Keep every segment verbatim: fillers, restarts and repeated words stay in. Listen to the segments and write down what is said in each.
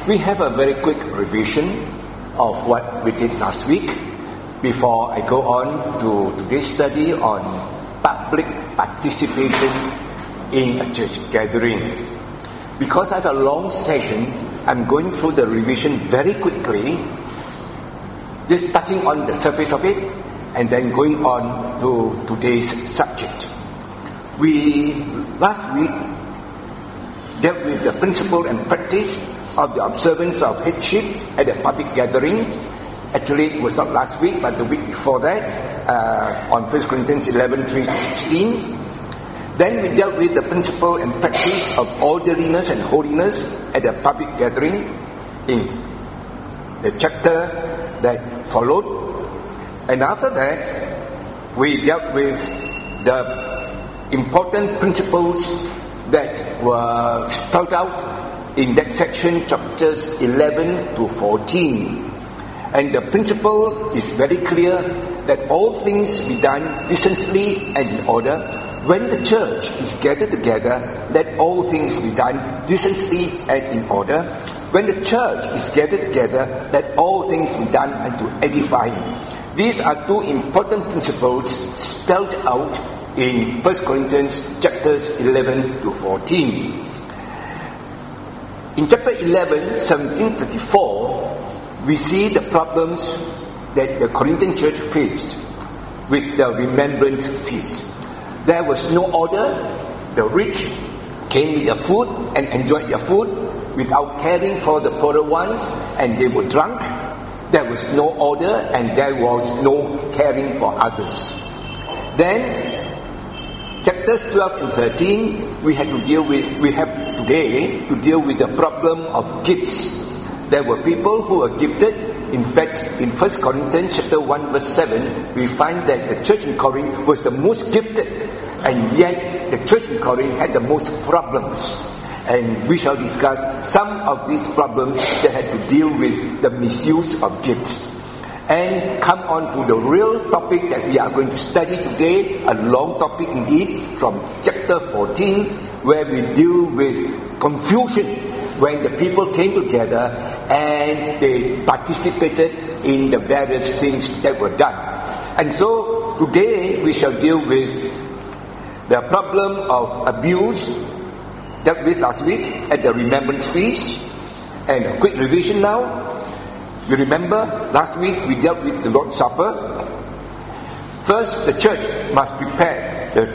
We have a very quick revision of what we did last week before I go on to today's study on public participation in a church gathering. Because I have a long session, I'm going through the revision very quickly, just touching on the surface of it, and then going on to today's subject. We, last week, dealt with the principle and practice of the observance of headship at a public gathering. Actually, it was not last week, but the week before that, uh, on First Corinthians eleven, three to sixteen. Then we dealt with the principle and practice of orderliness and holiness at a public gathering in the chapter that followed. And after that, we dealt with the important principles that were spelled out in that section, chapters eleven to fourteen. And the principle is very clear that all things be done decently and in order. When the church is gathered together, let all things be done decently and in order. When the church is gathered together, let all things be done unto edifying. These are two important principles spelled out in First Corinthians chapters eleven to fourteen. In chapter eleven, seventeen to thirty-four, we see the problems that the Corinthian church faced with the remembrance feast. There was no order. The rich came with their food and enjoyed their food without caring for the poorer ones, and they were drunk. There was no order, and there was no caring for others. Then, chapters twelve and thirteen, we had to deal with, we have today to deal with the problem of gifts. There were people who were gifted. In fact, in First Corinthians chapter one verse seven, we find that the church in Corinth was the most gifted, and yet the church in Corinth had the most problems. And we shall discuss some of these problems that had to deal with the misuse of gifts. And come on to the real topic that we are going to study today, a long topic indeed, from chapter fourteen, where we deal with confusion when the people came together and they participated in the various things that were done. And so today we shall deal with the problem of abuse dealt with last week at the Remembrance Feast. And a quick revision now. You remember, last week we dealt with the Lord's Supper. First, the church must prepare the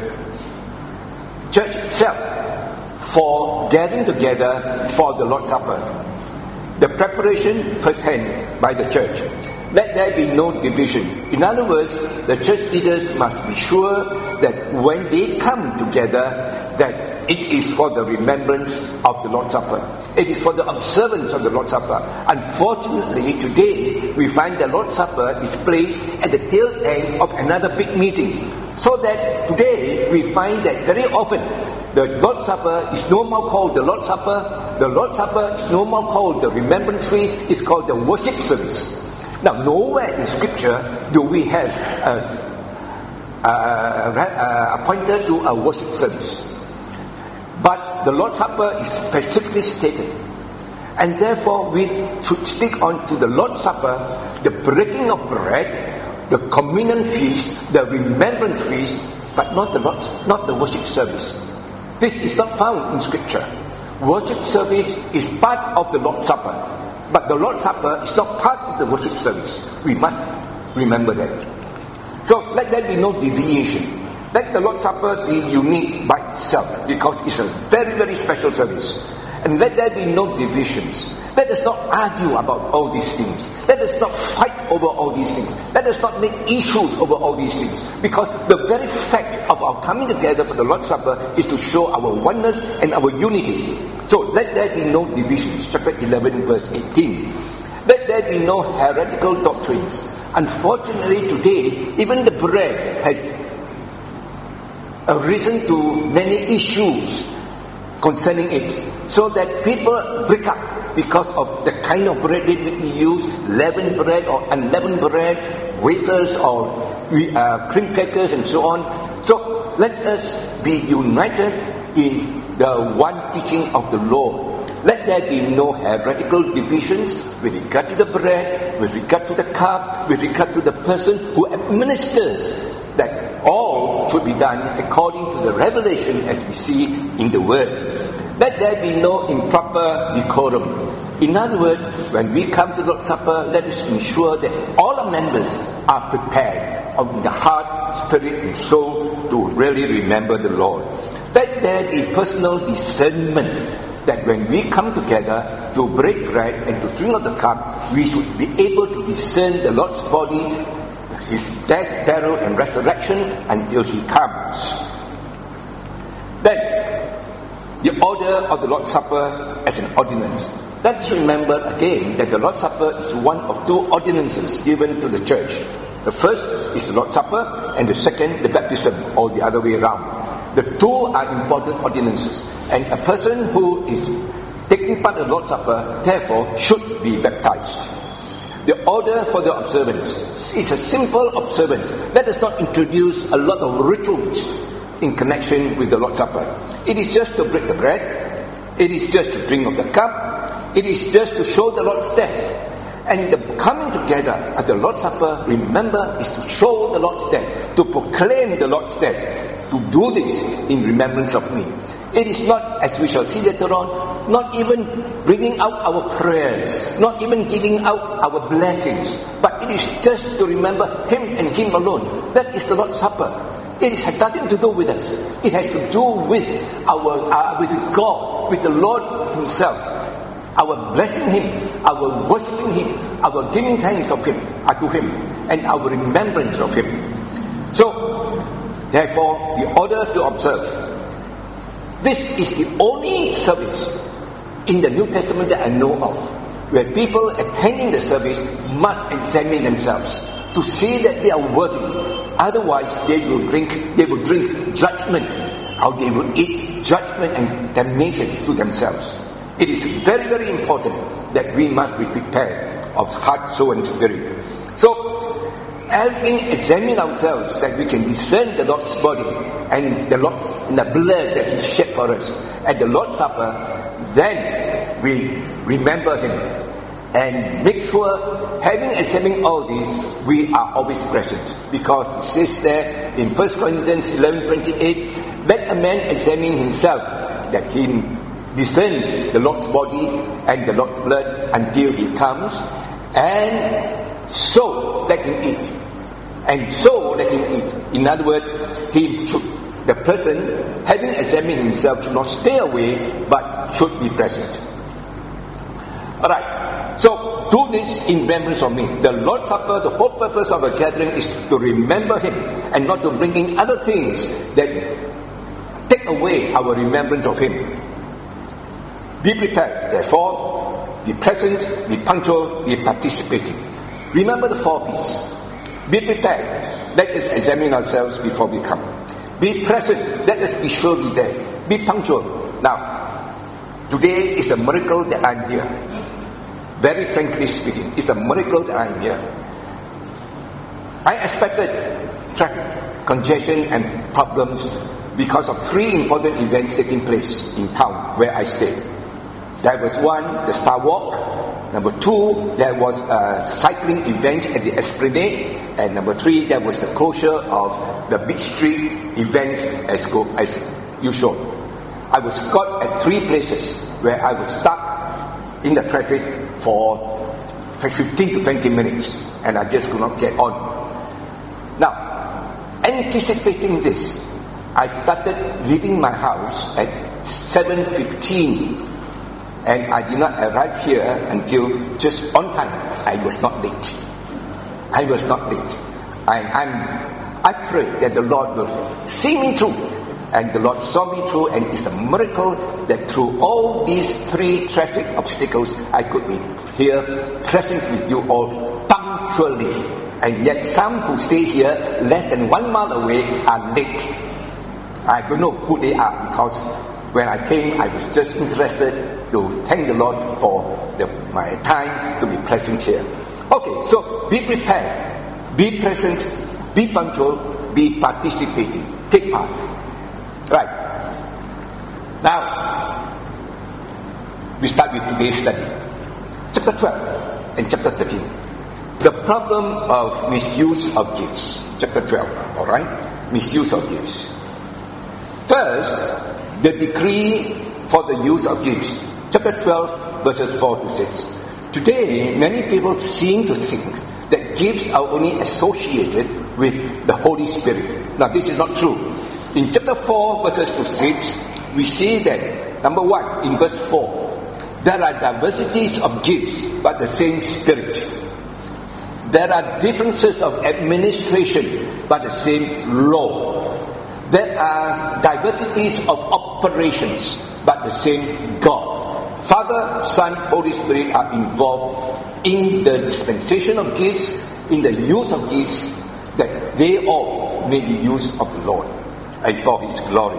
church itself for gathering together for the Lord's Supper. The preparation firsthand by the church. Let there be no division. In other words, the church leaders must be sure that when they come together, that it is for the remembrance of the Lord's Supper. It is for the observance of the Lord's Supper. Unfortunately, today, we find the Lord's Supper is placed at the tail end of another big meeting. So that today, we find that very often, the Lord's Supper is no more called the Lord's Supper. The Lord's Supper is no more called the Remembrance Feast. It's called the worship service. Now, nowhere in Scripture do we have a, a, a, a pointer to a worship service. But the Lord's Supper is specifically stated. And therefore, we should stick on to the Lord's Supper, the breaking of bread, the communion feast, the remembrance feast, but not the Lord's, not the worship service. This is not found in Scripture. Worship service is part of the Lord's Supper, but the Lord's Supper is not part of the worship service. We must remember that. So let there be no deviation. Let the Lord's Supper be unique by itself, because it's a very, very special service. And let there be no divisions. Let us not argue about all these things. Let us not fight over all these things. Let us not make issues over all these things. Because the very fact of our coming together for the Lord's Supper is to show our oneness and our unity. So let there be no divisions. Chapter eleven verse eighteen. Let there be no heretical doctrines. Unfortunately today, even the bread has arisen to many issues concerning it. So that people break up because of the kind of bread that we use, leavened bread or unleavened bread, wafers or uh, cream crackers and so on. So let us be united in the one teaching of the Lord. Let Let there be no heretical divisions with regard to the bread, with regard to the cup, with regard to the person who administers, that all should be done according to the revelation as we see in the Word. Let there be no improper decorum. In other words, when we come to the Lord's Supper, let us ensure that all our members are prepared in the heart, spirit and soul to really remember the Lord. Let there be personal discernment that when we come together to break bread and to drink of the cup, we should be able to discern the Lord's body, His death, burial and resurrection until He comes. Then, the order of the Lord's Supper as an ordinance. Let's remember again that the Lord's Supper is one of two ordinances given to the church. The first is the Lord's Supper, and the second, the baptism, or the other way around. The two are important ordinances, and a person who is taking part in the Lord's Supper, therefore, should be baptized. The order for the observance is a simple observance. Let us not introduce a lot of rituals in connection with the Lord's Supper. It is just to break the bread, it is just to drink of the cup, it is just to show the Lord's death. And the coming together at the Lord's Supper, remember, is to show the Lord's death, to proclaim the Lord's death, to do this in remembrance of me. It is not, as we shall see later on, not even bringing out our prayers, not even giving out our blessings, but it is just to remember Him and Him alone. That is the Lord's Supper. It has nothing to do with us. It has to do with our, uh, with God, with the Lord Himself. Our blessing Him, our worshipping Him, our giving thanks of Him, uh, to Him, and our remembrance of Him. So, therefore, the order to observe. This is the only service in the New Testament that I know of, where people attending the service must examine themselves to see that they are worthy. Otherwise, they will drink, they will drink judgment, or they will eat judgment and damnation to themselves. It is very, very important that we must be prepared of heart, soul and spirit. So, having examined ourselves that we can discern the Lord's body and the Lord's and the blood that He shed for us at the Lord's Supper, then we remember Him and make sure, having examined all these, we are always present. Because it says there in First Corinthians eleven twenty-eight, let a man examine himself, that he discerns the Lord's body and the Lord's blood until He comes, and so let him eat. And so let him eat. In other words, he should, the person, having examined himself, should not stay away, but should be present. Alright, so do this in remembrance of me. The Lord's Supper, the whole purpose of a gathering is to remember Him, and not to bring in other things that take away our remembrance of Him. Be prepared, therefore, be present, be punctual, be participating. Remember the four P's. Be prepared. Let us examine ourselves before we come. Be present. Let us be sure be there. Be punctual. Now, today is a miracle that I'm here. Very frankly speaking, it's a miracle that I'm here. I expected traffic congestion and problems because of three important events taking place in town where I stay. There was one, the Star Walk. Number two, there was a cycling event at the Esplanade. And number three, there was the closure of the Beach Street event as, go, as usual. I was caught at three places where I was stuck in the traffic for fifteen to twenty minutes. And I just could not get on. Now, anticipating this, I started leaving my house at seven fifteen. And I did not arrive here until just on time. I was not late. I was not late. I, I'm, I pray that the Lord will see me through. And the Lord saw me through, and it's a miracle that through all these three traffic obstacles, I could be here present with you all punctually. And yet some who stay here less than one mile away are late. I don't know who they are, because when I came, I was just interested to thank the Lord for the, my time to be present here. Okay, so be prepared, be present, be punctual, be participating, take part. Right. Now, We start with today's study. Chapter twelve and chapter thirteen. The problem of misuse of gifts. Chapter twelve, alright? Misuse of gifts. First, the decree for the use of gifts. Chapter twelve, verses four to six. Today, many people seem to think that gifts are only associated with the Holy Spirit. Now, this is not true. In chapter four, verses to six, we see that, number one, in verse four, there are diversities of gifts, but the same Spirit. There are differences of administration, but the same law. There are diversities of operations, but the same God. Father, Son, Holy Spirit are involved in the dispensation of gifts, in the use of gifts, that they all may be used of the Lord and for His glory.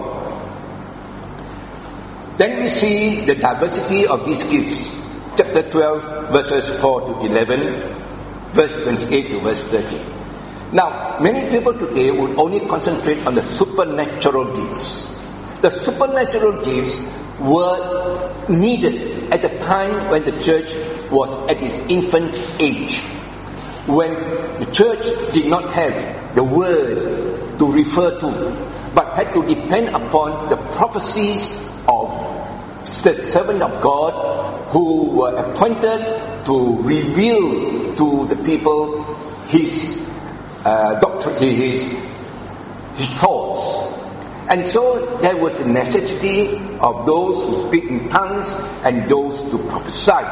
Then we see the diversity of these gifts. Chapter twelve, verses four to eleven, verse twenty-eight to verse thirty. Now, many people today would only concentrate on the supernatural gifts. The supernatural gifts were needed at the time when the church was at its infant age, when the church did not have the word to refer to, but had to depend upon the prophecies of the servant of God who were appointed to reveal to the people his uh, doctrine, his, his thoughts. And so there was the necessity of those who speak in tongues and those to prophesy.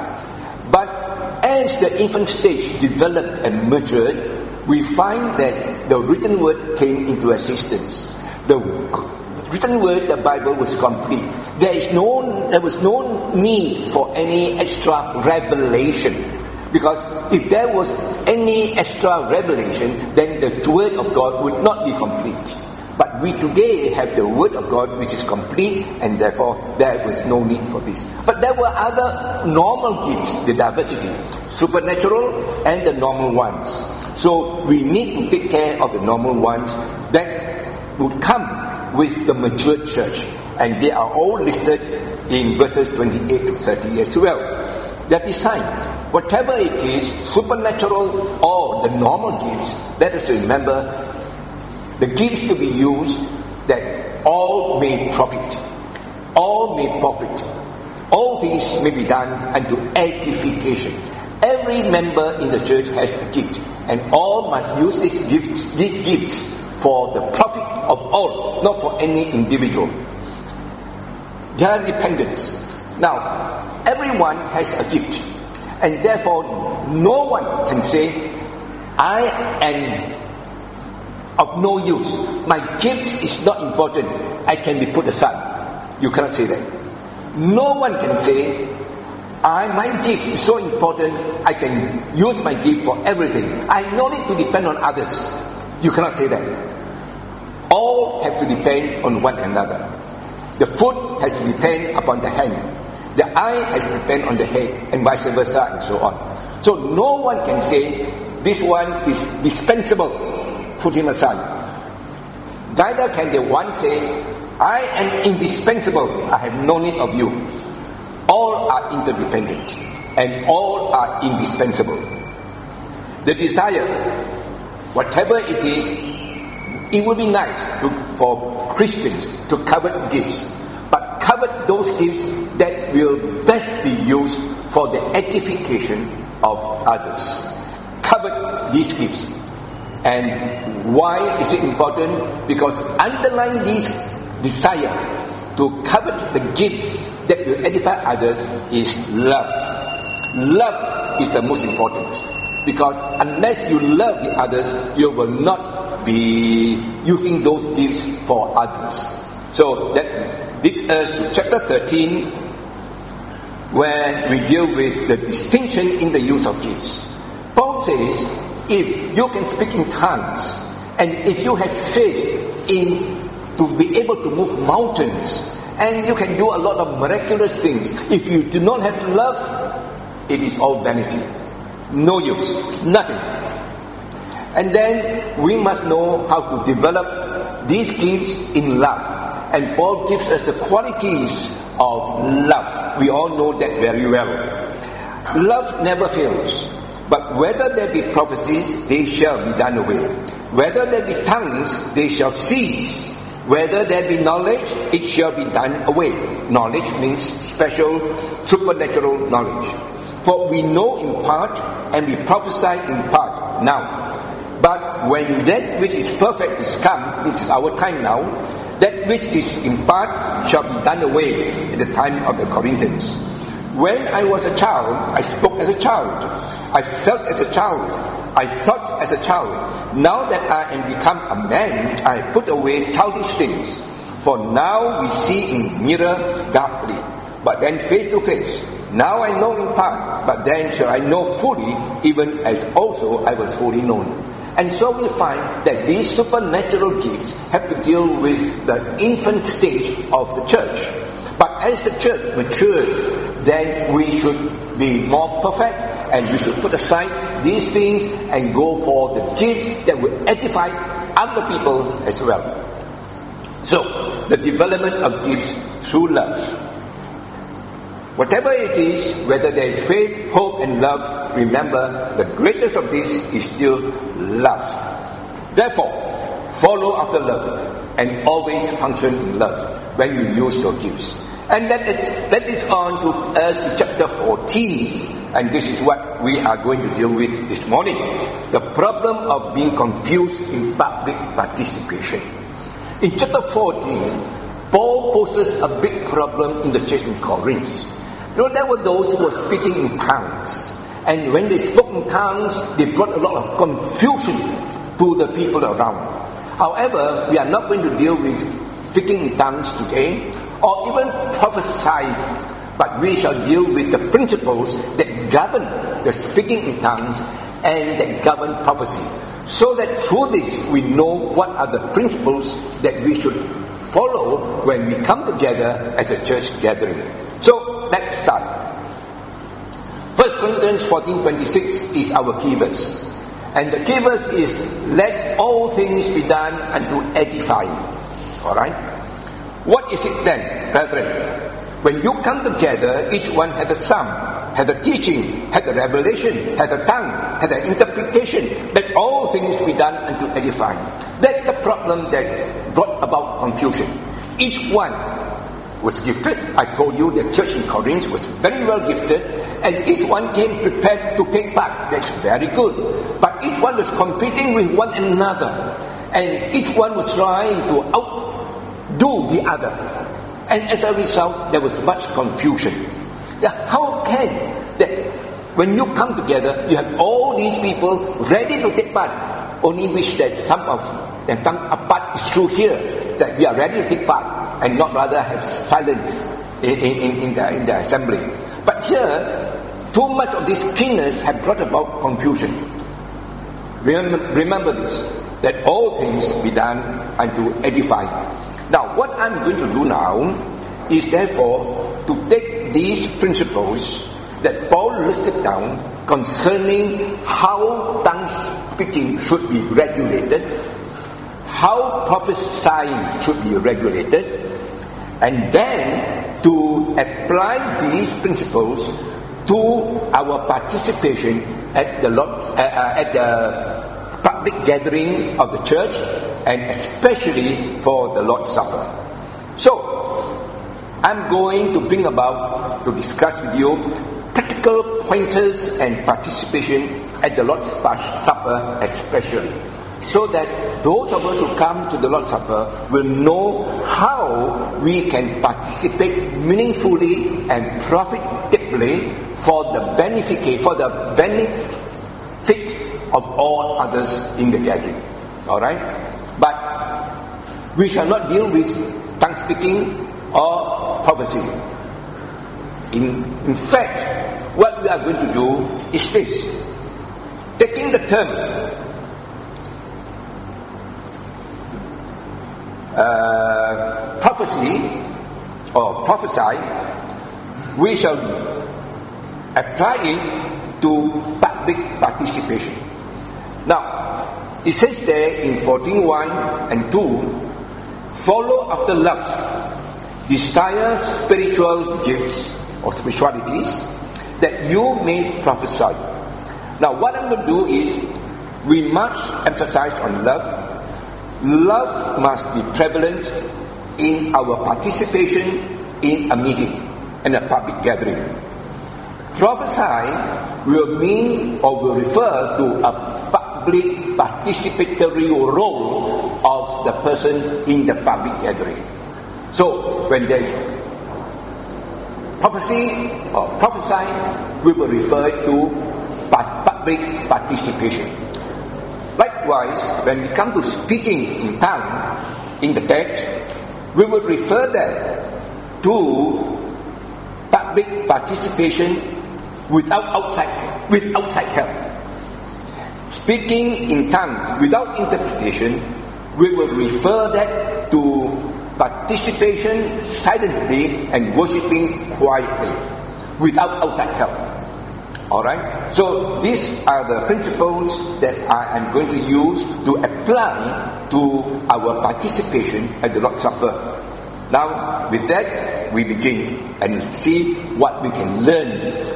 But as the infant stage developed and matured, we find that the written word came into existence. The written word, the Bible, was complete. There is no, there was no need for any extra revelation. Because if there was any extra revelation, then the word of God would not be complete. But we today have the word of God which is complete, and therefore there was no need for this. But there were other normal gifts, the diversity, supernatural and the normal ones. So we need to take care of the normal ones that would come with the mature church. And they are all listed in verses twenty-eight to thirty as well. They are designed. Whatever it is, supernatural or the normal gifts, let us remember the gifts to be used that all may profit. All may profit. All these may be done unto edification. Every member in the church has a gift, and all must use these gifts, these gifts for the profit of all, not for any individual. They are dependent. Now, everyone has a gift, and therefore no one can say, I am of no use. My gift is not important. I can be put aside. You cannot say that. No one can say, I, my gift is so important, I can use my gift for everything. I no need to depend on others. You cannot say that. All have to depend on one another. The foot has to depend upon the hand. The eye has to depend on the head, and vice versa, and so on. So no one can say, this one is dispensable. Put him aside. Neither can the one say, I am indispensable. I have no need of you. All are interdependent, and all are indispensable. The desire, whatever it is, it would be nice to, for Christians to covet gifts, but covet those gifts that will best be used for the edification of others. Covet these gifts. And why is it important? Because underlying this desire to covet the gifts that will edify others is love. Love is the most important. Because unless you love the others, you will not be using those gifts for others. So that leads us to chapter thirteen, where we deal with the distinction in the use of gifts. Paul says, if you can speak in tongues, and if you have faith in to be able to move mountains, and you can do a lot of miraculous things, if you do not have love, it is all vanity. No use. It's nothing. And then we must know how to develop these gifts in love. And Paul gives us the qualities of love. We all know that very well. Love never fails. But whether there be prophecies, they shall be done away. Whether there be tongues, they shall cease. Whether there be knowledge, it shall be done away. Knowledge means special, supernatural knowledge. For we know in part, and we prophesy in part now. But when that which is perfect is come, this is our time now, that which is in part shall be done away at the time of the Corinthians. When I was a child, I spoke as a child. I felt as a child. I thought as a child. Now that I am become a man, I put away childish things. For now we see in mirror darkly, but then face to face. Now I know in part, but then shall I know fully, even as also I was fully known. And so we find that these supernatural gifts have to deal with the infant stage of the church. But as the church matured, then we should be more perfect, and we should put aside these things and go for the gifts that will edify other people as well. So, the development of gifts through love. Whatever it is, whether there is faith, hope and love, remember the greatest of these is still love. Therefore, follow after love and always function in love when you use your gifts. And that, that is on to us chapter fourteen, and this is what we are going to deal with this morning. The problem of being confused in public participation. In chapter fourteen, Paul poses a big problem in the church in Corinth. You know, there were those who were speaking in tongues, and when they spoke in tongues, they brought a lot of confusion to the people around. However, we are not going to deal with speaking in tongues today, or even prophesying, but we shall deal with the principles that govern the speaking in tongues and that govern prophecy, so that through this we know what are the principles that we should follow when we come together as a church gathering. So let's start. First Corinthians fourteen twenty-six is our key verse, and the key verse is, let all things be done unto edifying. Alright? What is it then, brethren? When you come together, each one had a psalm, had a teaching, had a revelation, had a tongue, had an interpretation. Let all things be done unto edifying. That's the problem that brought about confusion. Each one was gifted. I told you the church in Corinth was very well gifted, and each one came prepared to take part. That's very good. But each one was competing with one another, and each one was trying to outdo the other. And as a result, there was much confusion. Now, how can that when you come together, you have all these people ready to take part? Only wish that some of and some a part is true here, that we are ready to take part and not rather have silence in, in, in, the, in the assembly. But here, too much of this keenness have brought about confusion. Remember, remember this, that all things be done unto edifying. Now, what I'm going to do now is therefore to take these principles that Paul listed down concerning how tongue speaking should be regulated, how prophesying should be regulated, and then to apply these principles to our participation at the Lord, uh, uh, at the public gathering of the church, and especially for the Lord's Supper. So, I'm going to bring about, to discuss with you, practical pointers and participation at the Lord's Supper especially, so that those of us who come to the Lord's Supper will know how we can participate meaningfully and profitably for the benefit, for the benefit of all others in the gathering. Alright? But we shall not deal with tongue speaking or prophecy. In, in fact, what we are going to do is this. Taking the term uh, prophecy or prophesy, we shall apply it to public participation. Now, it says there in fourteen one and two, follow after love desire spiritual gifts or spiritualities, that you may prophesy. Now what I'm going to do is, we must emphasize on love. Love must be prevalent in our participation in a meeting, in a public gathering. Prophesy will mean or will refer to a public participatory role of the person in the public gathering. So when there is prophecy or prophesy, we will refer to public participation. Likewise, when we come to speaking in tongue in the text, we will refer that to public participation without outside with outside help. Speaking in tongues without interpretation, we will refer that to participation silently and worshipping quietly without outside help. Alright? So these are the principles that I am going to use to apply to our participation at the Lord's Supper. Now, with that, we begin and see what we can learn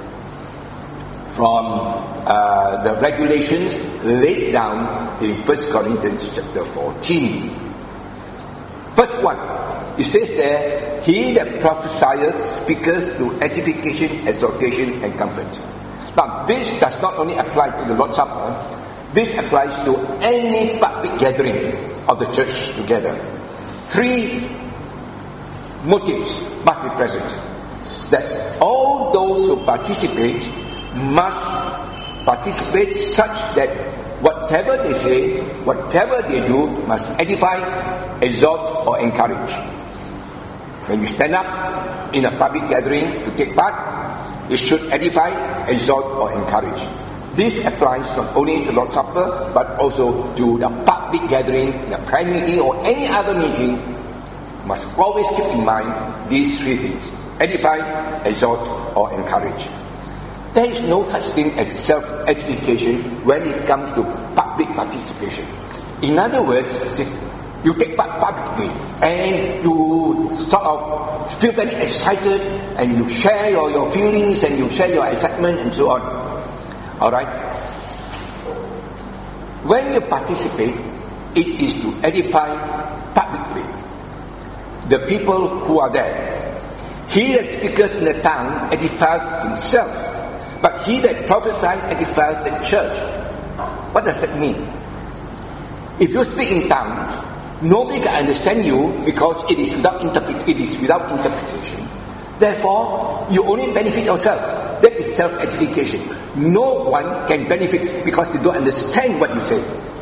from uh, the regulations laid down in First Corinthians chapter fourteen. First one, it says there, he that prophesieth speaketh to edification, exhortation, and comfort. Now, this does not only apply to the Lord's Supper, this applies to any public gathering of the church together. Three motives must be present. That all those who participate must participate such that whatever they say, whatever they do, must edify, exhort, or encourage. When you stand up in a public gathering to take part, it should edify, exhort, or encourage. This applies not only to the Lord's Supper, but also to the public gathering, the prayer meeting, or any other meeting. Must always keep in mind these three things: edify, exhort, or encourage. There is no such thing as self-edification when it comes to public participation. In other words, see, you take part publicly and you sort of feel very excited and you share your, your feelings and you share your excitement and so on. Alright? When you participate, it is to edify publicly the people who are there. He that speaketh in the tongue edifieth himself, but he that prophesies edifieth the church. What does that mean? If you speak in tongues, nobody can understand you because it is without interpret- it is without interpretation. Therefore, you only benefit yourself. That is self-edification. No one can benefit because they don't understand what you say.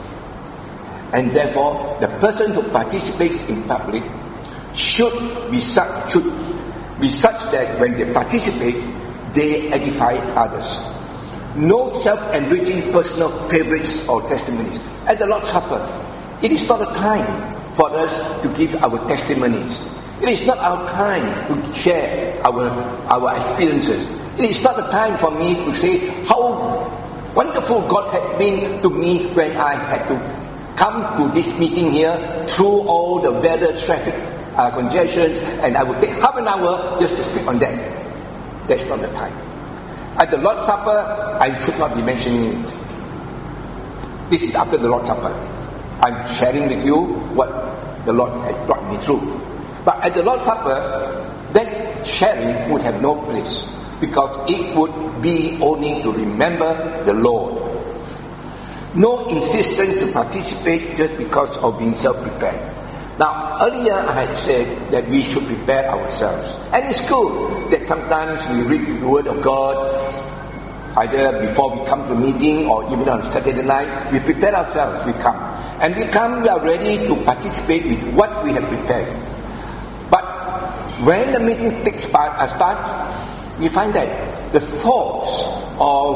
And therefore, the person who participates in public should be such should be such that when they participate, they edify others. No self-enriching personal favorites or testimonies. At the Lord's Supper, it is not a time for us to give our testimonies. It is not our time to share our our experiences. It is not a time for me to say how wonderful God had been to me when I had to come to this meeting here through all the various traffic uh, congestions, and I would take half an hour just to speak on that. That's not the time. At the Lord's Supper, I should not be mentioning it. This is after the Lord's Supper. I'm sharing with you what the Lord has brought me through. But at the Lord's Supper, that sharing would have no place, because it would be only to remember the Lord. No insistence to participate just because of being self-prepared. Now, earlier I had said that we should prepare ourselves. And it's good that sometimes we read the Word of God, either before we come to a meeting or even on Saturday night. We prepare ourselves, we come. And we come, we are ready to participate with what we have prepared. But when the meeting takes part, uh, starts, we find that the thoughts of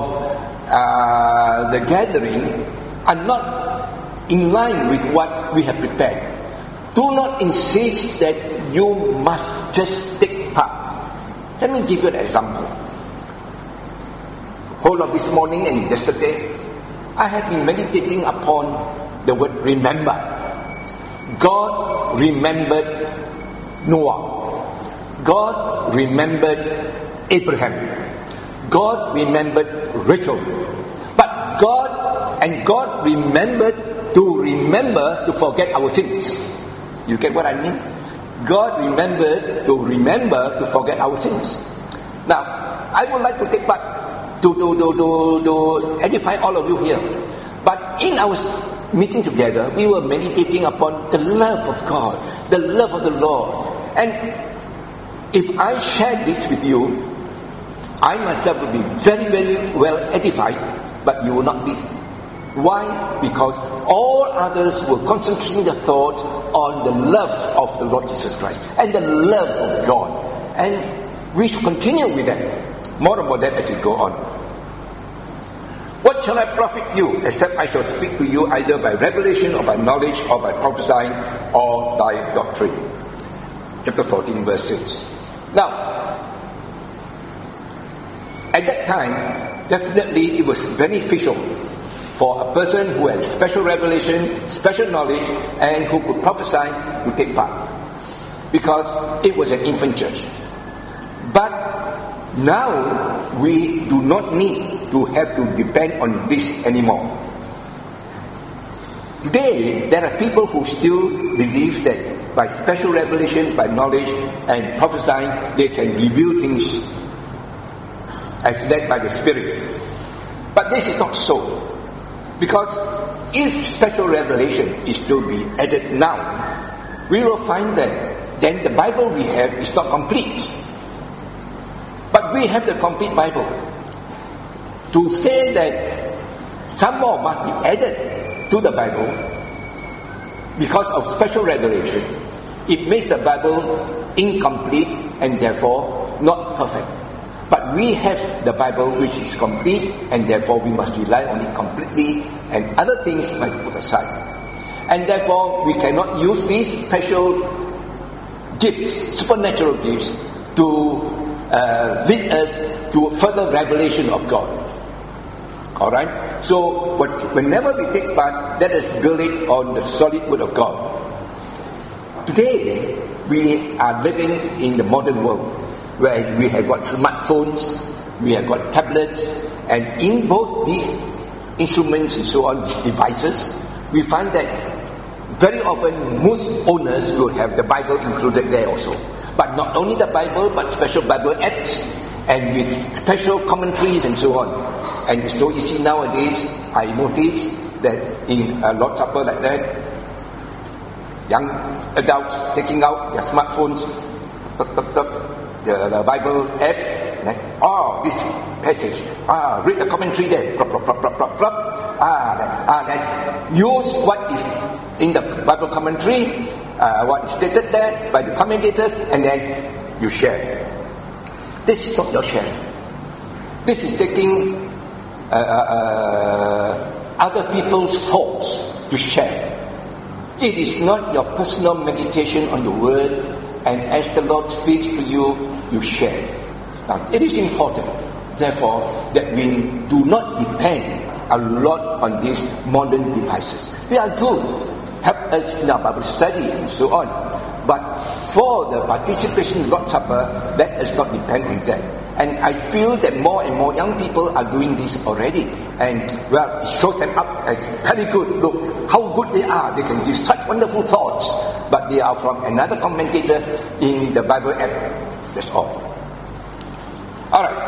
uh, the gathering are not in line with what we have prepared. Do not insist that you must just take part. Let me give you an example. Whole of this morning and yesterday, I have been meditating upon the word remember. God remembered Noah. God remembered Abraham. God remembered Rachel. But God, and God remembered to remember to forget our sins. You get what I mean? God remembered to remember to forget our sins. Now, I would like to take part to, to, to, to, to edify all of you here. But in our meeting together, we were meditating upon the love of God, the love of the Lord. And if I share this with you, I myself will be very, very well edified, but you will not be. Why? Because all others were concentrating their thought on the love of the Lord Jesus Christ and the love of God. And we should continue with that. More about that as we go on. What shall I profit you, except I shall speak to you either by revelation or by knowledge or by prophesying or by doctrine? Chapter fourteen, verse six. Now, at that time, definitely it was beneficial for a person who had special revelation, special knowledge, and who could prophesy to take part. Because it was an infant church. But now we do not need to have to depend on this anymore. Today, there are people who still believe that by special revelation, by knowledge and prophesying, they can reveal things as led by the Spirit. But this is not so. Because if special revelation is to be added now, we will find that then the Bible we have is not complete. But we have the complete Bible. To say that some more must be added to the Bible because of special revelation, it makes the Bible incomplete and therefore not perfect. But we have the Bible which is complete, and therefore we must rely on it completely, and other things might be put aside. And therefore we cannot use these special gifts, supernatural gifts, to uh, lead us to further revelation of God. Alright? So what, whenever we take part, let us build it on the solid word of God. Today, we are living in the modern world, where we have got smartphones, we have got tablets, and in both these instruments and so on, these devices, we find that very often most owners will have the Bible included there also. But not only the Bible, but special Bible apps, and with special commentaries and so on. And it's so easy nowadays, I notice that in a Lord's Supper like that, young adults taking out their smartphones, tup, tup, tup, The, the Bible app, like, oh, this passage, ah, read the commentary there, plop, plop, plop, plop, plop, plop, ah, that, ah, that, use what is in the Bible commentary, uh, what is stated there by the commentators, and then you share. This is not your share. This is taking uh, uh, other people's thoughts to share. It is not your personal meditation on the Word, and as the Lord speaks to you, you share. Now, it is important, therefore, that we do not depend a lot on these modern devices. They are good, help us in our Bible study and so on. But for the participation in Lord's Supper, let us not depend on that. And I feel that more and more young people are doing this already. And, well, it shows them up as very good. Look how good they are. They can give such wonderful thoughts. But they are from another commentator in the Bible app. That's all. Alright.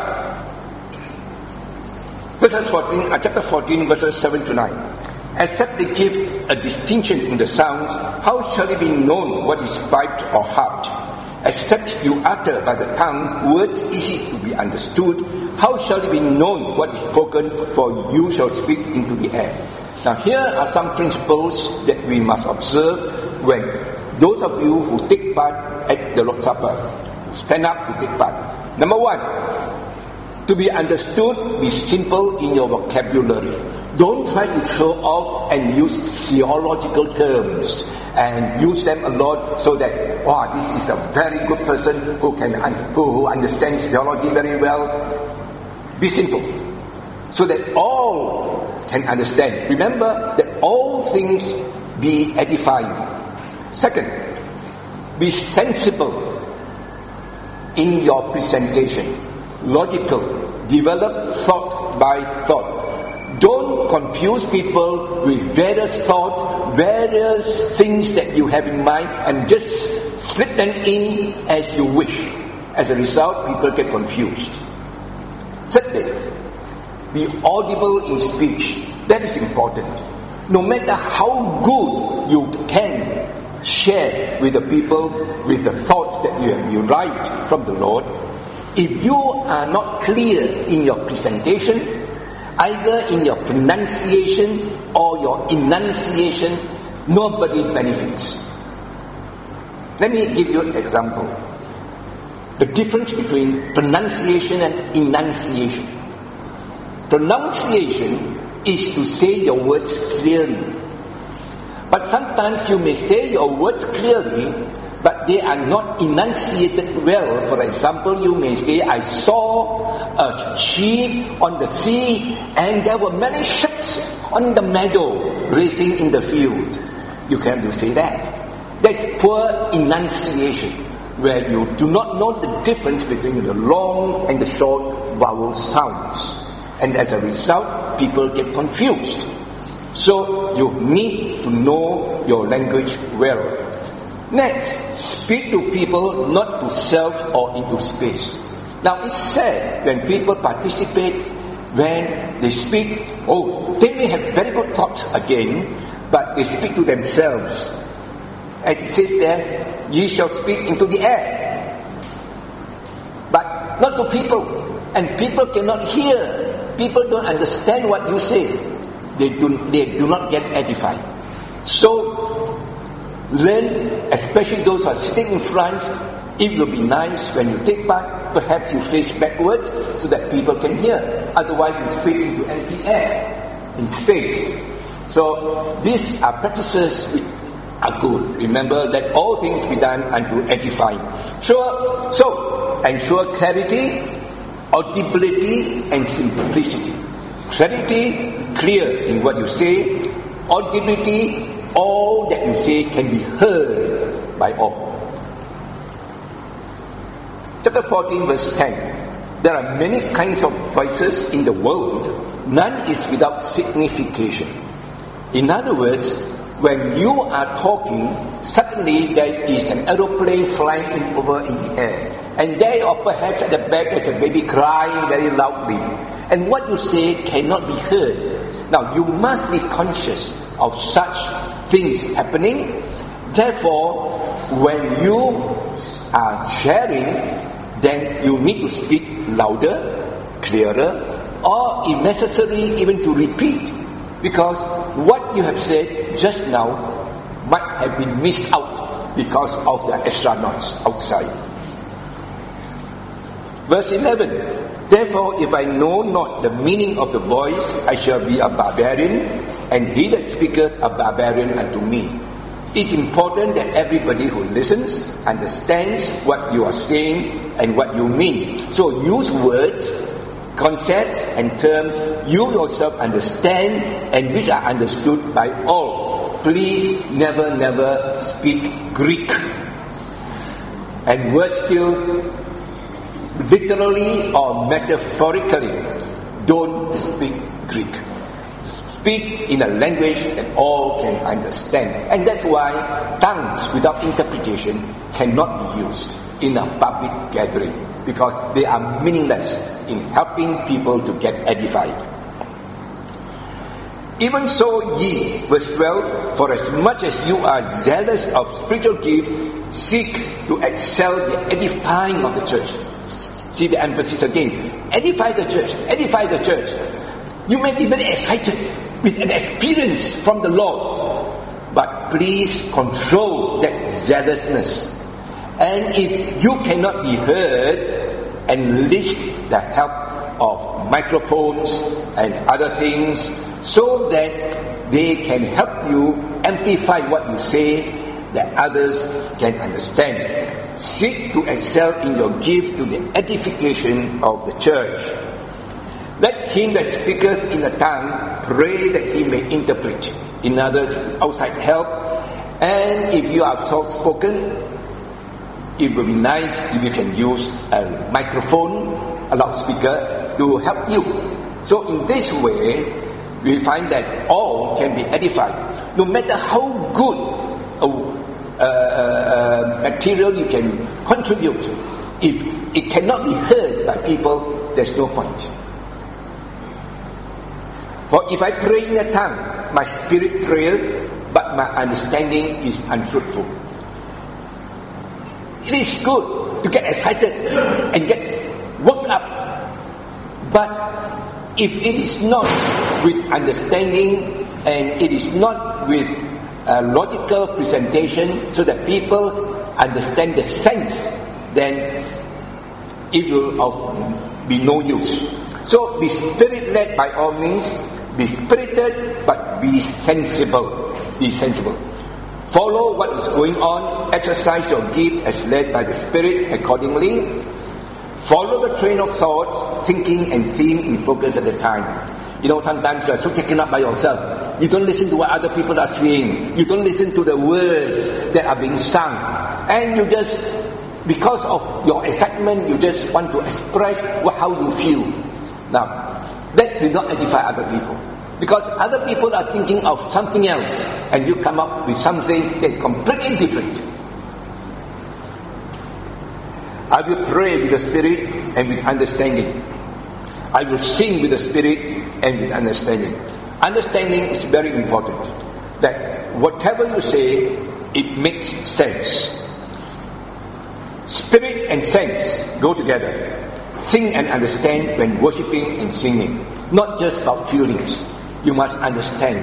Verses fourteen, uh, chapter fourteen, verses seven to nine. Except they give a distinction in the sounds, how shall it be known what is piped or harped? Except you utter by the tongue words easy to be understood, how shall it be known what is spoken, for you shall speak into the air? Now here are some principles that we must observe when those of you who take part at the Lord's Supper, stand up to take part. Number one, to be understood, be simple in your vocabulary. Don't try to show off and use theological terms and use them a lot so that, wow, this is a very good person who can who, who understands theology very well. Be simple so that all can understand. Remember that all things be edifying. Second, be sensible. in your presentation. Logical, develop thought by thought. Don't confuse people with various thoughts, various things that you have in mind, and just slip them in as you wish. As a result, people get confused. Thirdly, be audible in speech. That is important. No matter how good you can share with the people, with the thoughts that you have derived from the Lord, if you are not clear in your presentation, either in your pronunciation or your enunciation, nobody benefits. Let me give you an example. The difference between pronunciation and enunciation. Pronunciation is to say your words clearly. But sometimes you may say your words clearly, but they are not enunciated well. For example, you may say, I saw a ship on the sea, and there were many ships on the meadow racing in the field. You can't do say that. That's poor enunciation, where you do not know the difference between the long and the short vowel sounds. And as a result, people get confused. So you need to know your language well. Next, speak to people not to self or into space. Now it's sad when people participate, when they speak, oh, they may have very good thoughts again, but they speak to themselves. As it says there, ye shall speak into the air, but not to people. And people cannot hear. People don't understand what you say. They do, they do not get edified. So, learn, especially those who are sitting in front, it will be nice when you take part, perhaps you face backwards so that people can hear. Otherwise, you speak into empty air, in space. So, these are practices which are good. Remember that all things be done unto edifying. Sure, so, ensure clarity, audibility and simplicity. Clarity, clear in what you say. Audibility, all that you say can be heard by all. Chapter fourteen verse ten. There are many kinds of voices in the world. None is without signification. In other words, when you are talking, suddenly there is an aeroplane flying over in the air. And there, or perhaps at the back, there's a baby crying very loudly. And what you say cannot be heard. Now, you must be conscious of such things happening. Therefore, when you are sharing, then you need to speak louder, clearer, or if necessary, even to repeat. Because what you have said just now might have been missed out because of the extra noise outside. Verse eleven. Therefore, if I know not the meaning of the voice, I shall be a barbarian, and he that speaketh a barbarian unto me. It's important that everybody who listens understands what you are saying and what you mean. So use words, concepts and terms you yourself understand and which are understood by all. Please never, never speak Greek. And worse still, literally or metaphorically, don't speak Greek. Speak in a language that all can understand. And that's why tongues without interpretation cannot be used in a public gathering, because they are meaningless in helping people to get edified. Even so ye, verse twelve, for as much as you are zealous of spiritual gifts, seek to excel the edifying of the church. See the emphasis again. Edify the church. Edify the church. You may be very excited with an experience from the Lord, but please control that zealousness. And if you cannot be heard, enlist the help of microphones and other things so that they can help you amplify what you say that others can understand. Seek to excel in your gift to the edification of the church. Let him that speaketh in a tongue pray that he may interpret. In others, outside help. And if you are soft-spoken, it would be nice if you can use a microphone, a loudspeaker to help you. So in this way, we find that all can be edified. No matter how good a, a, a, a material you can contribute, if it cannot be heard by people, there's no point. For if I pray in a tongue, my spirit prays, but my understanding is untruthful. It is good to get excited and get worked up, but if it is not with understanding and it is not with a logical presentation so that people understand the sense, then it will of be no use. So be spirit-led by all means, be spirited, but be sensible. Be sensible. Follow what is going on, exercise your gift as led by the Spirit accordingly. Follow the train of thought, thinking and theme in focus at the time. You know, sometimes you are so taken up by yourself. You don't listen to what other people are saying. You don't listen to the words that are being sung. And you just, because of your excitement, you just want to express what, how you feel. Now, that will not edify other people. Because other people are thinking of something else, and you come up with something that is completely different. I will pray with the Spirit and with understanding. I will sing with the Spirit and with understanding. Understanding is very important. That whatever you say, it makes sense. Spirit and sense go together. Think and understand when worshipping and singing. Not just about feelings. You must understand.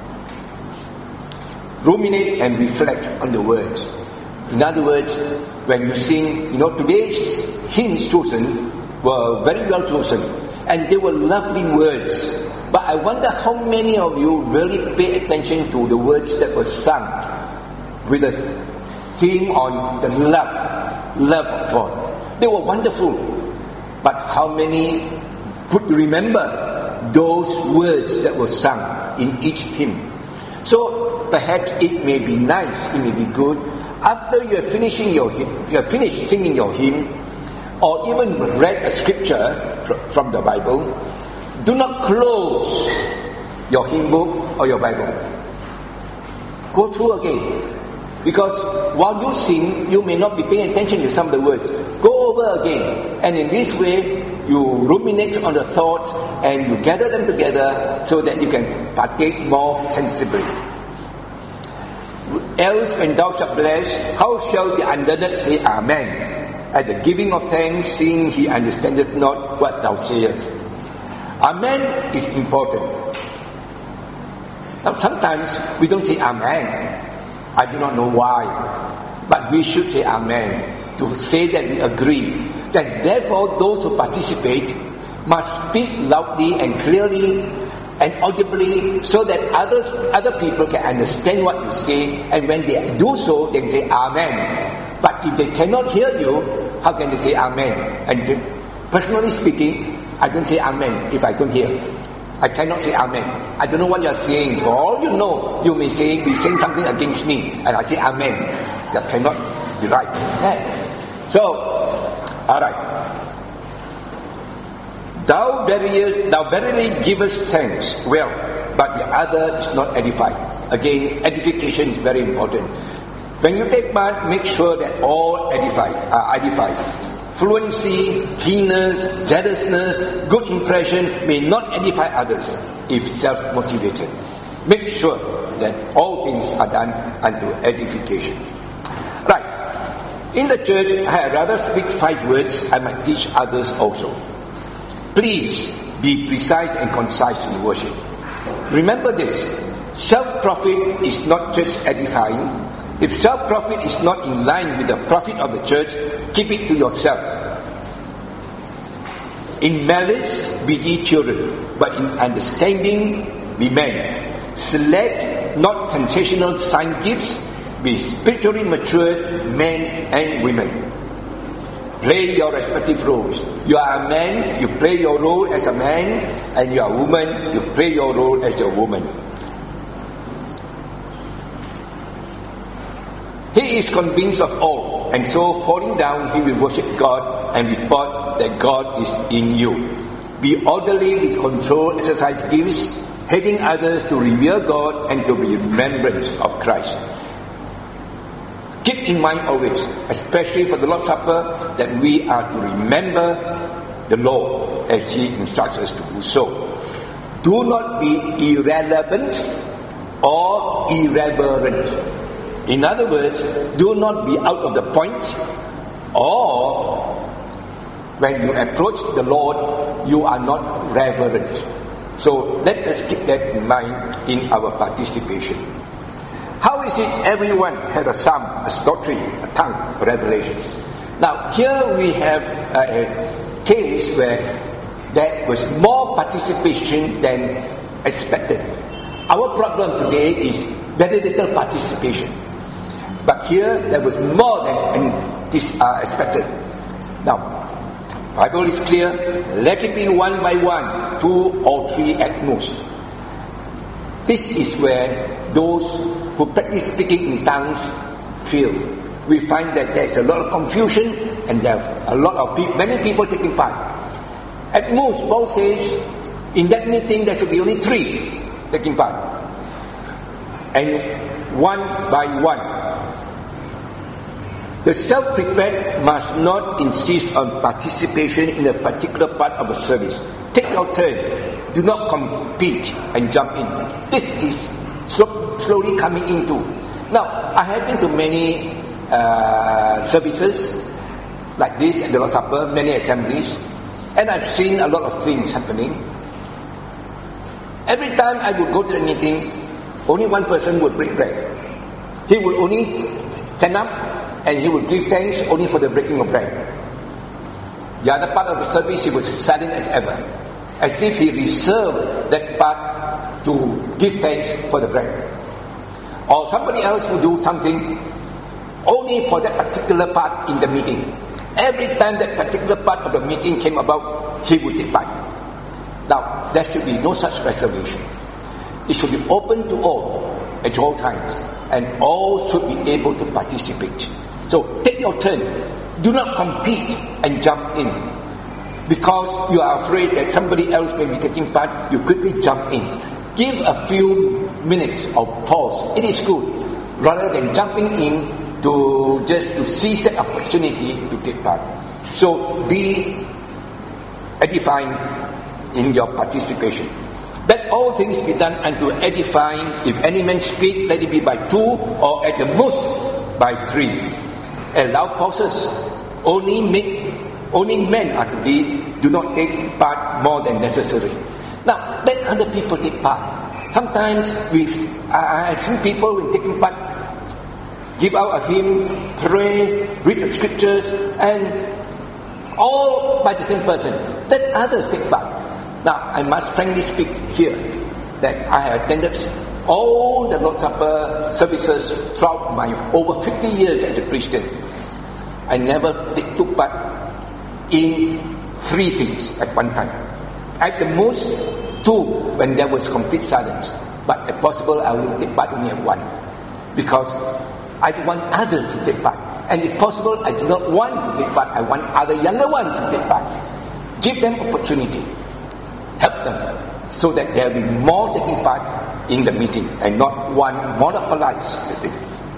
Ruminate and reflect on the words. In other words, when you sing, you know, today's hymns chosen were very well chosen. And they were lovely words. But I wonder how many of you really pay attention to the words that were sung with a theme on the love, love of God. They were wonderful. But how many could remember those words that were sung in each hymn? So perhaps it may be nice, it may be good, after you are finishing your hymn, you are finished singing your hymn, or even read a scripture from the Bible, do not close your hymn book or your Bible. Go through again. Because while you sing, you may not be paying attention to some of the words. Go over again. And in this way, you ruminate on the thoughts and you gather them together so that you can partake more sensibly. Else, when thou shalt bless, how shall the unlearned say Amen? At the giving of thanks, seeing he understandeth not what thou sayest. Amen is important. Now sometimes we don't say Amen. I do not know why. But we should say Amen. To say that we agree. That therefore those who participate must speak loudly and clearly and audibly so that others, other people can understand what you say, and when they do so, they can say Amen. But if they cannot hear you, how can they say Amen? And personally speaking, I don't say Amen if I don't hear. I cannot say Amen. I don't know what you are saying. For all you know, you may say, be saying something against me, and I say Amen. That cannot be right. Yeah. So, alright. Thou verily, thou verily givest thanks, well, but the other is not edified. Again, edification is very important. When you take part, make sure that all edified are edified. Fluency, keenness, zealousness, good impression may not edify others if self-motivated. Make sure that all things are done unto edification. Right. In the church, I rather speak five words, I might teach others also. Please be precise and concise in worship. Remember this, self-profit is not just edifying. If self-profit is not in line with the profit of the church, keep it to yourself. In malice, be ye children, but in understanding, be men. Select not sensational sign gifts, be spiritually matured men and women. Play your respective roles. You are a man, you play your role as a man, and you are a woman, you play your role as a woman. He is convinced of all, and so falling down, he will worship God and report that God is in you. Be orderly with control, exercise gifts, helping others to revere God and to be remembrance of Christ. Keep in mind always, especially for the Lord's Supper, that we are to remember the Lord as He instructs us to do so. Do not be irrelevant or irreverent. In other words, do not be out of the point, or when you approach the Lord, you are not reverent. So let us keep that in mind in our participation. How is it everyone has a psalm, a story, a tongue, a revelation? Now here we have a, a case where there was more participation than expected. Our problem today is very little participation. But here there was more than uh, expected. Now, Bible is clear, let it be one by one, two or three at most. This is where those who practice speaking in tongues fail. We find that there is a lot of confusion and there are a lot of people, many people taking part. At most, Paul says, in that meeting there should be only three taking part. And one by one. The self-prepared must not insist on participation in a particular part of a service. Take your turn. Do not compete and jump in. This is slow, slowly coming into. Now, I have been to many uh, services like this at the Lord's Supper, many assemblies, and I've seen a lot of things happening. Every time I would go to the meeting, only one person would break bread. He would only stand up and he would give thanks only for the breaking of bread. The other part of the service, he was silent as ever, as if he reserved that part to give thanks for the bread. Or somebody else would do something only for that particular part in the meeting. Every time that particular part of the meeting came about, he would depart. Now, there should be no such reservation. It should be open to all at all times, and all should be able to participate. So take your turn. Do not compete and jump in. Because you are afraid that somebody else may be taking part, you quickly jump in. Give a few minutes of pause. It is good, rather than jumping in to just to seize the opportunity to take part. So be edifying in your participation. Let all things be done unto edifying. If any man speak, let it be by two, or at the most by three. Allow pauses. Only make, only men are to be. Do not take part more than necessary. Now, let other people take part. Sometimes we, I have seen people when taking part, give out a hymn, pray, read the scriptures, and all by the same person. Let others take part. Now, I must frankly speak here that I have attended all the Lord's Supper services throughout my over fifty years as a Christian. I never take, took part in three things at one time. At the most, two when there was complete silence. But if possible, I will take part only at one. Because I want others to take part. And if possible, I do not want to take part. I want other younger ones to take part. Give them opportunity. Help them so that there will be more taking part in the meeting and not one monopolize the thing.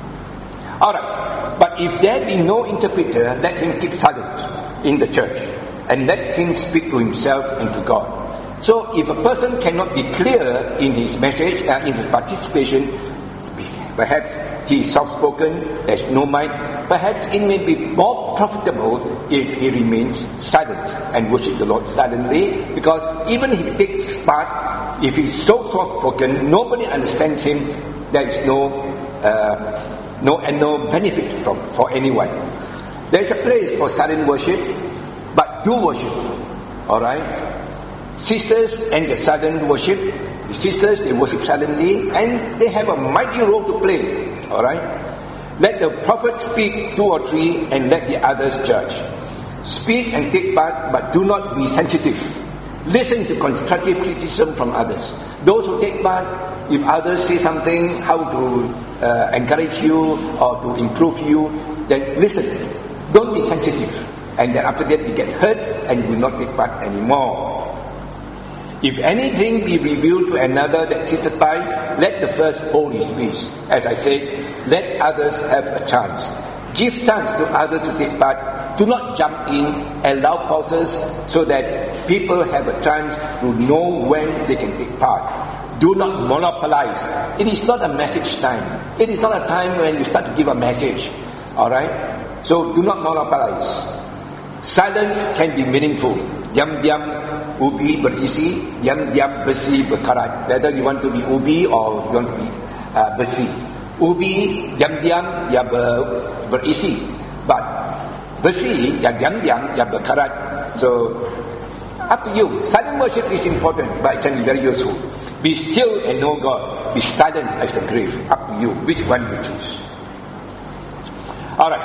Alright, but if there be no interpreter, let him keep silent in the church and let him speak to himself and to God. So if a person cannot be clear in his message and uh, in his participation, perhaps he is soft-spoken, there's no mind, perhaps it may be more profitable if he remains silent and worship the Lord silently, because even if he takes part, if he's so soft-spoken, nobody understands him, there is no uh, no and no benefit from, for anyone. There is a place for silent worship, but do worship. Alright? Sisters and the silent worship, the sisters, they worship silently and they have a mighty role to play. Alright? Let the prophet speak two or three and let the others judge. Speak and take part, but do not be sensitive. Listen to constructive criticism from others. Those who take part, if others say something, how to uh, encourage you or to improve you, then listen. Don't be sensitive. And then after that you get hurt and will not take part anymore. If anything be revealed to another that sitteth by, let the first hold his peace. As I said, let others have a chance. Give chance to others to take part. Do not jump in, allow pauses so that people have a chance to know when they can take part. Do not monopolize. It is not a message time. It is not a time when you start to give a message. Alright? So do not monopolize. Silence can be meaningful. Diam-diam ubi berisi, diam-diam besi berkarat. Whether you want to be ubi or you want to be uh, besi. Ubi, diam-diam, dia ber, berisi. But besi, ya diam-diam, ya berkarat. So, up to you. Silent worship is important, but it can be very useful. Be still and know God. Be silent as the grave. Up to you. Which one you choose. Alright.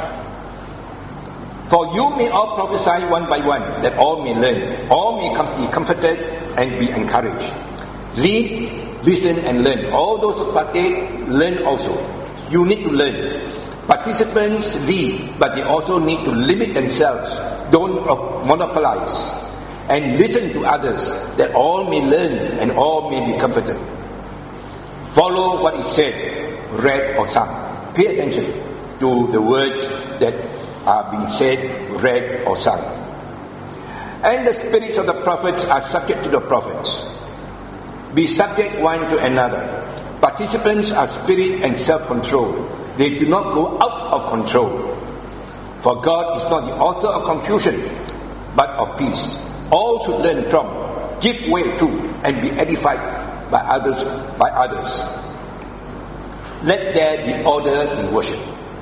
For you may all prophesy one by one, that all may learn. All may be comforted and be encouraged. Read, listen and learn. All those who partake, learn also. You need to learn. Participants lead, but they also need to limit themselves. Don't monopolize. And listen to others, that all may learn and all may be comforted. Follow what is said, read or sung. Pay attention to the words that are being said, read or sung. And the spirits of the prophets are subject to the prophets. Be subject one to another. Participants are spirit and self-control. They do not go out of control. For God is not the author of confusion, but of peace. All should learn from, give way to, and be edified by others. By others. Let there be order in worship.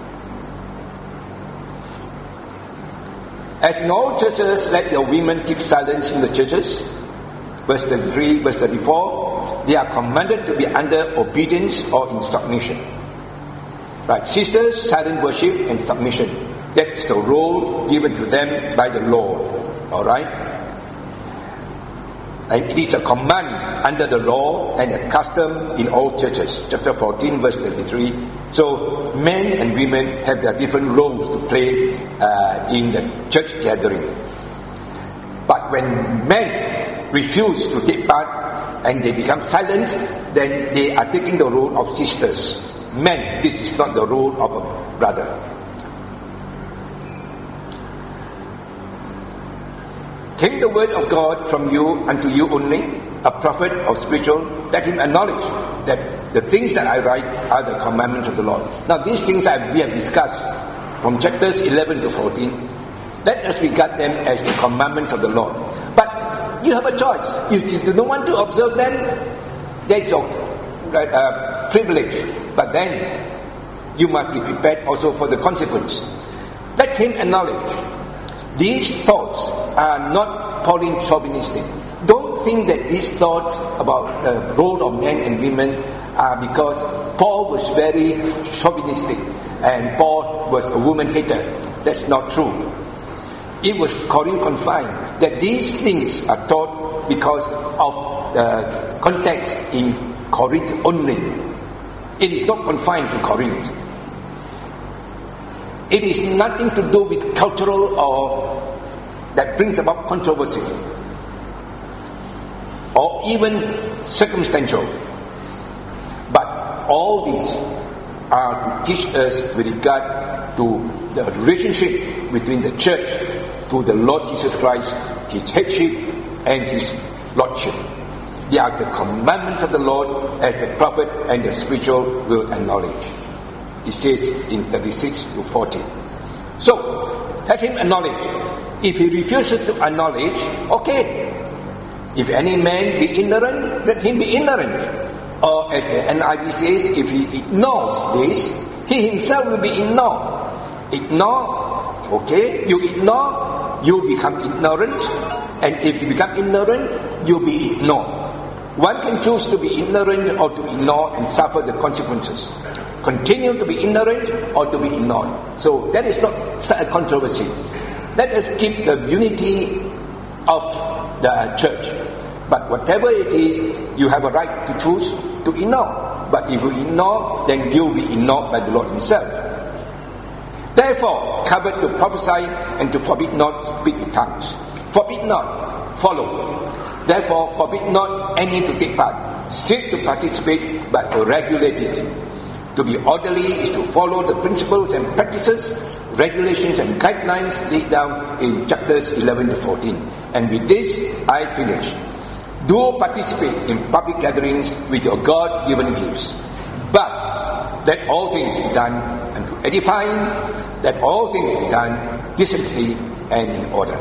As in all churches, let your women keep silence in the churches. Verse thirty-three, verse thirty-four, they are commanded to be under obedience or in submission. Right, sisters, silent worship and submission. That is the role given to them by the Lord. Alright? And it is a command under the law and a custom in all churches. Chapter fourteen, verse thirty-three. So men and women have their different roles to play uh, in the church gathering. But when men refuse to take part and they become silent, then they are taking the role of sisters. Men, this is not the role of a brother. Came the word of God from you unto you only, a prophet or spiritual, let him acknowledge that the things that I write are the commandments of the Lord. Now these things I, we have discussed from chapters eleven to fourteen. Let us regard them as the commandments of the Lord. But you have a choice. If you do not want to observe them, that's your uh, privilege. But then you must be prepared also for the consequence. Let him acknowledge. These thoughts are not Pauline chauvinistic. Don't think that these thoughts about the role of men and women are because Paul was very chauvinistic and Paul was a woman hater. That's not true. It was Corinth confined that these things are taught because of the context in Corinth only. It is not confined to Corinth. It is nothing to do with cultural or that brings about controversy or even circumstantial. But all these are to teach us with regard to the relationship between the church to the Lord Jesus Christ, His headship and His lordship. They are the commandments of the Lord as the prophet and the spiritual will acknowledge. It says in thirty-six to forty. So, let him acknowledge. If he refuses to acknowledge, okay. If any man be ignorant, let him be ignorant. Or as the N I V says, if he ignores this, he himself will be ignored. Ignore, okay, you ignore, you become ignorant. And if you become ignorant, you'll be ignored. One can choose to be ignorant or to ignore and suffer the consequences. Continue to be ignorant or to be ignored. So that is not a controversy. Let us keep the unity of the church. But whatever it is, you have a right to choose to ignore. But if you ignore, then you'll be ignored by the Lord Himself. Let Therefore, covet to prophesy, and to forbid not speak with tongues. Forbid not, follow. Therefore, forbid not any to take part. Seek to participate, but to regulate it. To be orderly is to follow the principles and practices, regulations and guidelines laid down in chapters eleven to fourteen. And with this, I finish. Do participate in public gatherings with your God-given gifts. But let all things be done unto edifying, let all things be done decently and in order.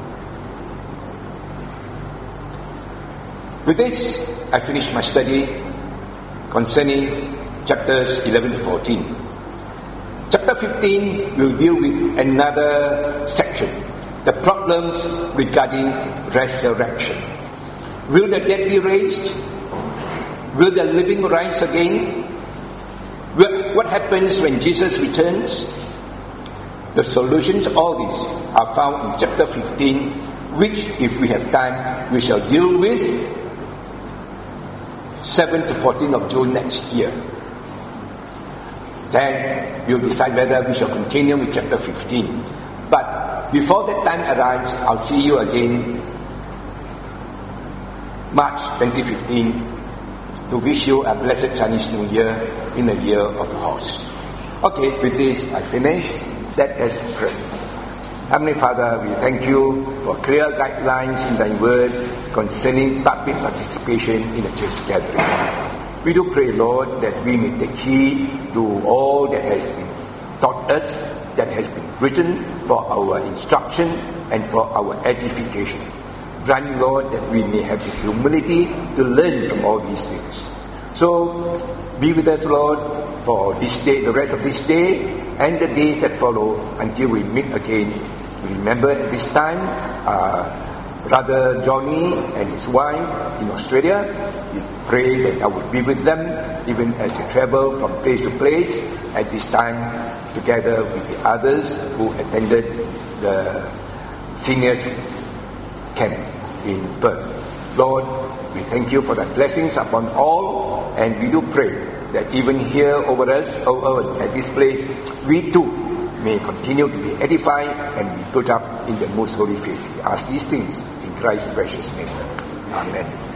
With this, I finish my study concerning chapters eleven to fourteen. Chapter fifteen will deal with another section, the problems regarding resurrection. Will the dead be raised? Will the living rise again? What happens when Jesus returns? The solutions to all these are found in chapter fifteen, which, if we have time, we shall deal with seventh to fourteenth of June next year. Then we'll decide whether we shall continue with chapter fifteen. But before that time arrives, I'll see you again March twenty fifteen to wish you a blessed Chinese New Year in the year of the horse. Okay, with this I finish. Let us pray. Heavenly Father, we thank you for clear guidelines in thy word concerning public participation in the church gathering. We do pray, Lord, that we may take heed to all that has been taught us, that has been written for our instruction and for our edification. Grant, Lord, that we may have the humility to learn from all these things. So, be with us, Lord, for this day, the rest of this day, and the days that follow until we meet again. Remember at this time, uh, Brother Johnny and his wife in Australia. We pray that I will be with them even as they travel from place to place at this time, together with the others who attended the seniors camp in Perth. Lord, we thank you for the blessings upon all, and we do pray that even here over us, over at this place, we too may continue to be edified and be built up in the most holy faith. We ask these things in Christ's precious name. Amen.